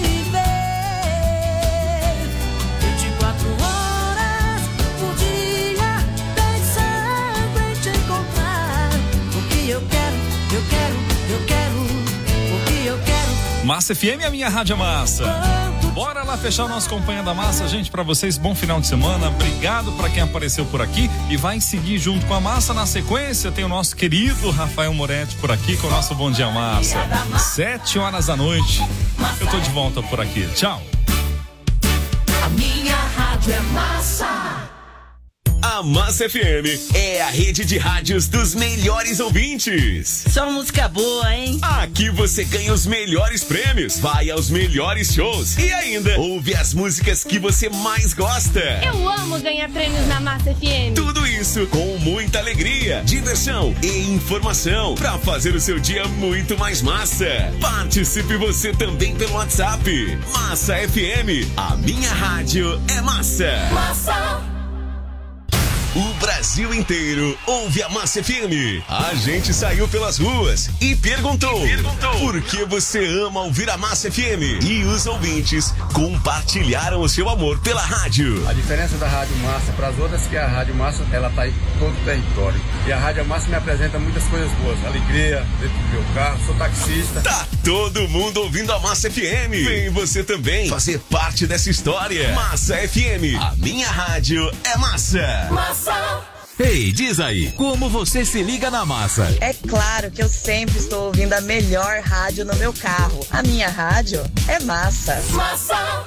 [SPEAKER 1] ver, vinte e quatro horas por dia pensando em te encontrar. O que eu quero, eu quero, eu quero, o que eu quero.
[SPEAKER 5] Massa F M, a minha rádio massa. Bora lá fechar o nosso Companhia da Massa, gente. Pra vocês, bom final de semana. Obrigado pra quem apareceu por aqui e vai seguir junto com a Massa. Na sequência tem o nosso querido Rafael Moretti por aqui com o nosso Bom Dia Massa. Sete horas da noite. Eu tô de volta por aqui. Tchau.
[SPEAKER 6] A minha rádio é massa.
[SPEAKER 17] A Massa F M é a rede de rádios dos melhores ouvintes.
[SPEAKER 18] Só música boa, hein?
[SPEAKER 17] Aqui você ganha os melhores prêmios, vai aos melhores shows e ainda ouve as músicas que você mais gosta.
[SPEAKER 19] Eu amo ganhar prêmios na Massa F M.
[SPEAKER 17] Tudo isso com muita alegria, diversão e informação pra fazer o seu dia muito mais massa. Participe você também pelo WhatsApp. Massa F M, a minha rádio é massa.
[SPEAKER 6] Massa.
[SPEAKER 17] O Brasil inteiro ouve a Massa F M. A gente saiu pelas ruas e perguntou, e perguntou por que você ama ouvir a Massa F M. E os ouvintes compartilharam o seu amor pela rádio.
[SPEAKER 20] A diferença da Rádio Massa para as outras é que a Rádio Massa, ela tá em todo o território. E a Rádio Massa me apresenta muitas coisas boas. Alegria dentro do meu carro, sou taxista.
[SPEAKER 17] Tá todo mundo ouvindo a Massa F M. Vem você também fazer parte dessa história. Massa F M, a minha rádio é massa.
[SPEAKER 6] Massa.
[SPEAKER 2] Ei, diz aí, como você se liga na Massa?
[SPEAKER 21] É claro que eu sempre estou ouvindo a melhor rádio no meu carro. A minha rádio é massa.
[SPEAKER 6] Massa.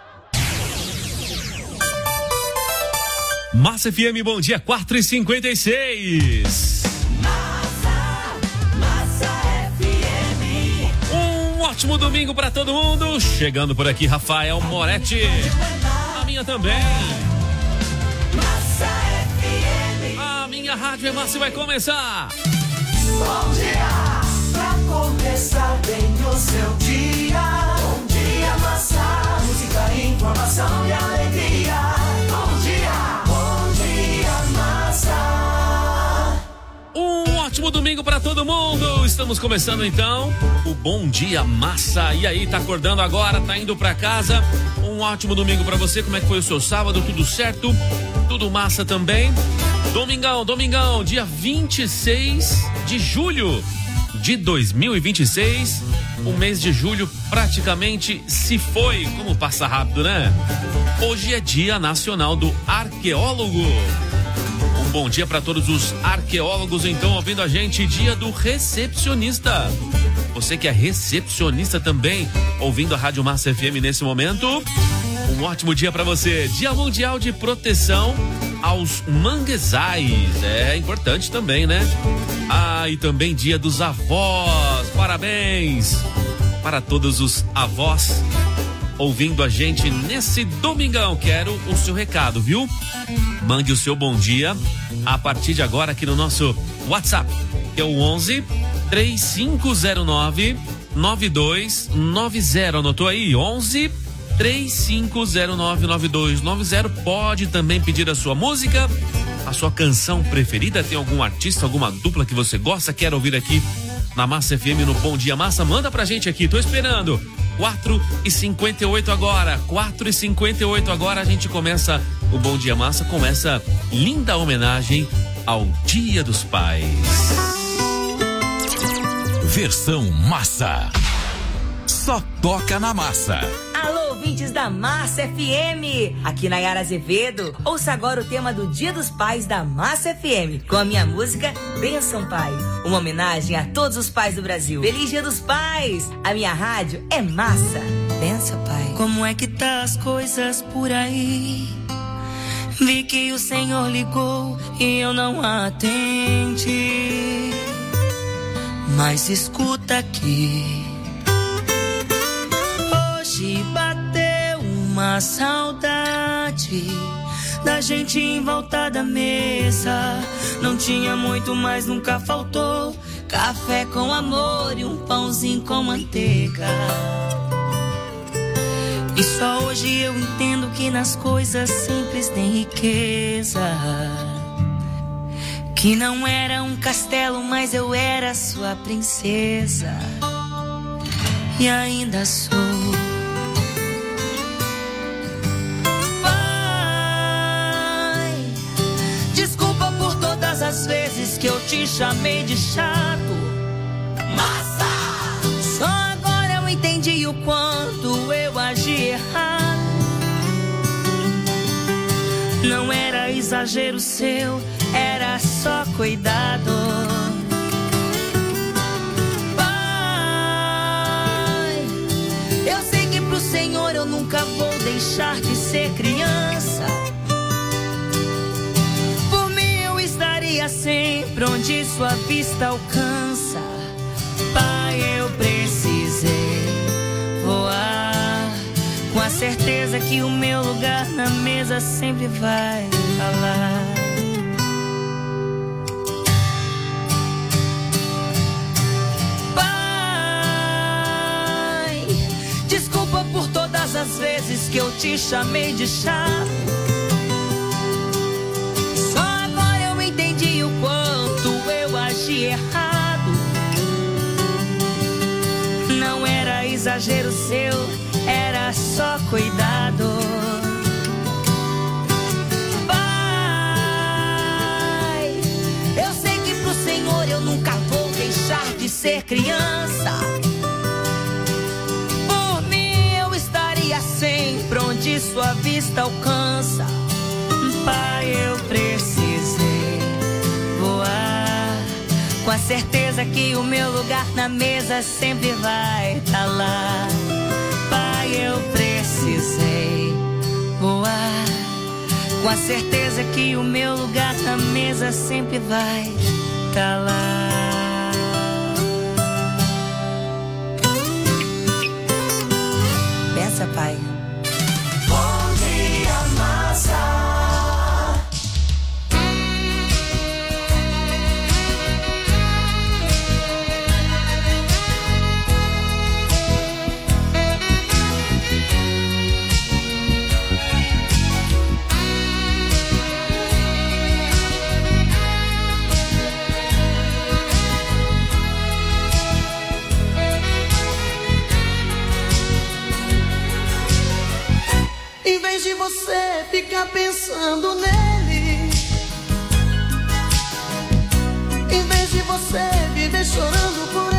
[SPEAKER 5] Massa F M, bom dia, quatro e cinquenta e seis.
[SPEAKER 6] Massa, Massa F M.
[SPEAKER 5] Um ótimo domingo pra todo mundo. Chegando por aqui, Rafael Moretti. A minha também.
[SPEAKER 6] Massa F M.
[SPEAKER 5] A minha rádio é massa e vai começar.
[SPEAKER 6] Bom dia, pra começar bem o seu dia. Bom dia, massa. Música, informação e alegria. Bom dia, bom dia, massa.
[SPEAKER 5] Um ótimo domingo pra
[SPEAKER 18] Estamos começando então o Bom Dia Massa. E aí, tá acordando agora, tá indo pra casa? Um ótimo domingo pra você. Como é que foi o seu sábado? Tudo certo? Tudo massa também? Domingão, domingão, dia vinte e seis de julho de dois mil e vinte e seis. O mês de julho praticamente se foi. Como passa rápido, né? Hoje é Dia Nacional do Arqueólogo. Um bom dia para todos os arqueólogos, então, ouvindo a gente. Dia do recepcionista. Você que é recepcionista também, ouvindo a Rádio Massa F M nesse momento. Um ótimo dia para você. Dia Mundial de Proteção aos Manguezais. É importante também, né? Ah, e também Dia dos Avós. Parabéns para todos os avós ouvindo a gente nesse domingão. Quero o seu recado, viu? Mande o seu bom dia a partir de agora aqui no nosso WhatsApp, que é o onze, três cinco zero nove, nove dois nove zero. Anotou aí? onze, três cinco zero nove, nove dois nove zero. Pode também pedir a sua música, a sua canção preferida. Tem algum artista, alguma dupla que você gosta, quer ouvir aqui na Massa F M no Bom Dia Massa? Manda pra gente aqui, tô esperando. quatro e cinquenta e oito agora, quatro e cinquenta e oito agora, a gente começa o Bom Dia Massa com essa linda homenagem ao Dia dos Pais.
[SPEAKER 2] Versão Massa. Só toca na Massa.
[SPEAKER 22] Alô, ouvintes da Massa F M, aqui Nayara Azevedo. Ouça agora o tema do Dia dos Pais da Massa F M, com a minha música Benção Pai, uma homenagem a todos os pais do Brasil. Feliz Dia dos Pais, a minha rádio é Massa. Benção Pai.
[SPEAKER 23] Como é que tá as coisas por aí? Vi que o Senhor ligou e eu não atendi, mas escuta aqui. Hoje bateu uma saudade da gente em volta da mesa. Não tinha muito, mas nunca faltou café com amor e um pãozinho com manteiga. E só hoje eu entendo que nas coisas simples tem riqueza. Que não era um castelo, mas eu era sua princesa. E ainda sou. As vezes que eu te chamei de chato, massa. Só agora eu entendi o quanto eu agi errado. Não era exagero seu, era só cuidado. Pai, eu sei que pro Senhor eu nunca vou deixar de ser criança. Sempre onde sua vista alcança. Pai, eu precisei voar com a certeza que o meu lugar na mesa sempre vai falar. Pai, desculpa por todas as vezes que eu te chamei de chato. Errado. Não era exagero seu, era só cuidado. Pai, eu sei que pro Senhor eu nunca vou deixar de ser criança. Por mim eu estaria sempre onde sua vista alcança. Pai, eu precisei voar com a certeza que o meu lugar na mesa sempre vai estar lá. Pai, eu precisei voar com a certeza que o meu lugar na mesa sempre vai estar lá. Peça, Pai.
[SPEAKER 6] Bom dia, Massa.
[SPEAKER 3] vez de você ficar pensando nele, em vez de você viver chorando por